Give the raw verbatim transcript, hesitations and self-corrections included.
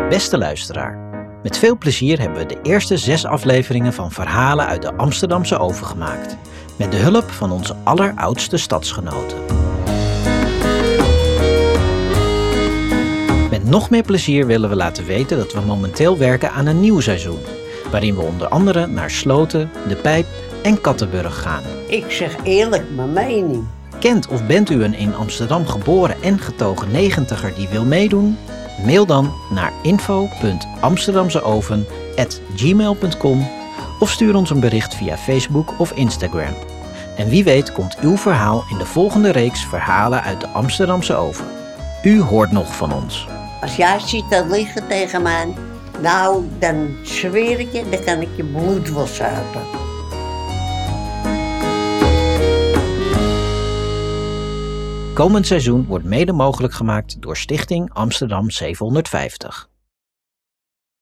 Beste luisteraar, met veel plezier hebben we de eerste zes afleveringen van Verhalen uit de Amsterdamse Oven gemaakt, met de hulp van onze alleroudste stadsgenoten. Met nog meer plezier willen we laten weten dat we momenteel werken aan een nieuw seizoen, waarin we onder andere naar Sloten, De Pijp en Kattenburg gaan. Ik zeg eerlijk mijn mening. Kent of bent u een in Amsterdam geboren en getogen negentiger die wil meedoen? Mail dan naar info punt amsterdamseoven at gmail punt com of stuur ons een bericht via Facebook of Instagram. En wie weet komt uw verhaal in de volgende reeks Verhalen uit de Amsterdamse Oven. U hoort nog van ons. Als jij ziet dat liggen tegen mij, nou, dan zweer ik je, dan kan ik je bloed wel zuipen. Komend seizoen wordt mede mogelijk gemaakt door Stichting Amsterdam zevenhonderdvijftig.